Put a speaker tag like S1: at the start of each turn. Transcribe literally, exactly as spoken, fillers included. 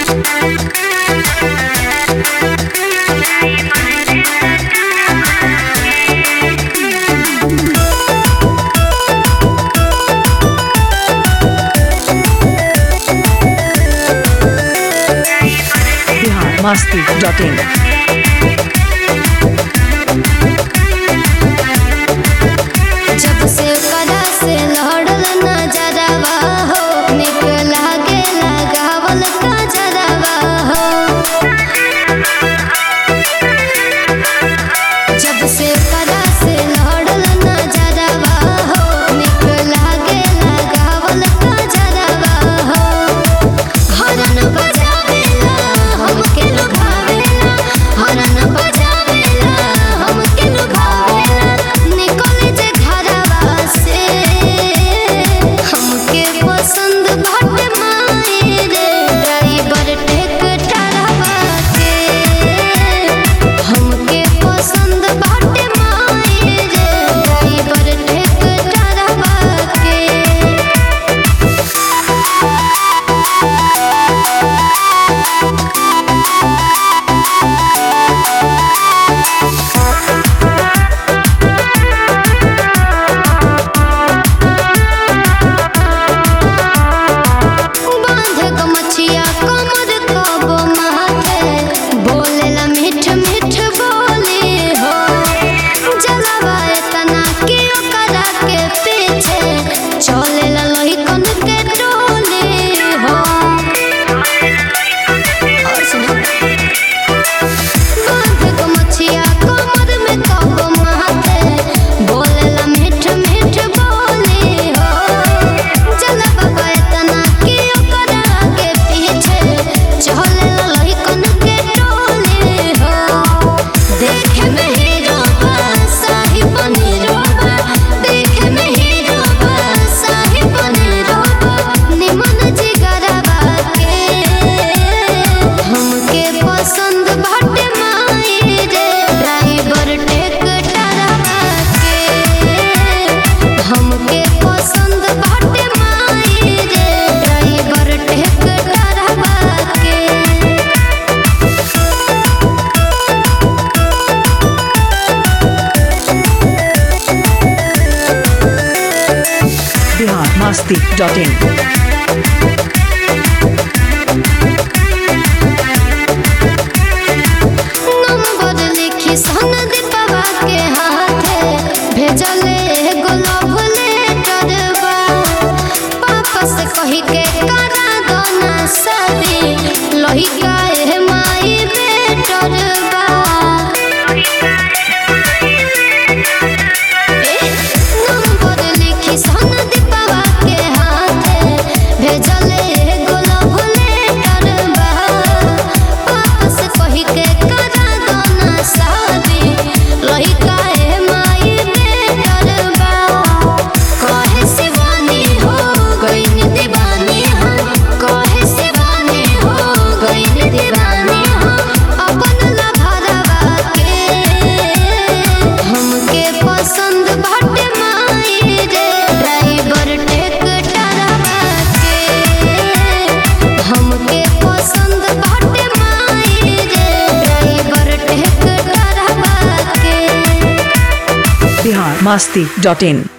S1: masti dot in
S2: जब से कदा से लड़ल नजरवा हो निक लागे लगावल कजरवा हो जब से कदा से लड़ल नजरवा हो निक लागे लगावल कजरवा हो हरन बजावेला हमके लुभावेला हरन बजावेला हमके लुभावेला निकले जे घरवा से हमके पसंद बाटे माई रे ड्राइवर ट्रैक्टरवा के हमके पसंद बाटे माई रे ड्राइवर ट्रैक्टरवा के बांध गमछिया कमर कब माथे बोलेला मीठ मीठ बोली हो जलवा एतना कि ओकरा के पीछे चलेला लइकन के टोली हो और सुनो बांध गमछिया कमर में कब माथे बोलेला मीठ मीठ बोली हो जलवा एतना कि ओकरा के पीछे चलेला लइकन के टोली हो देखे में हीरो बा शाही पनीरो बा देखे में हीरो बा शाही पनीरो बा निमन जिगरवा के हमके पसंद बाटे माई रे ड्राइवर ट्रैक्टरवा के हमके पसंद बाटे माई रे ड्राइवर ट्रैक्टरवा के
S1: bihar masti dot in
S2: number लिखी सन दीपवा के हाथे भेजले एगो लव लेटरवा पापा से कही के करा दो ना शादी लइका ए माई बेटरवा नंबर लिखी सन दीपवा के हाथे भेजले एगो लव लेटरवा पापा से कही के करा दो ना शादी लइका ए माई बेटरवा कहे शिवानी हो गईन दीवानी हम कहे शिवानी हो गईन दीवानी हम अपन लभरवा के हमके पसंद बाटे माई रे ड्राइवर ट्रैक्टरवा के हमके पसंद बाटे माई रे ड्राइवर ट्रैक्टरवा के
S1: bihar masti dot in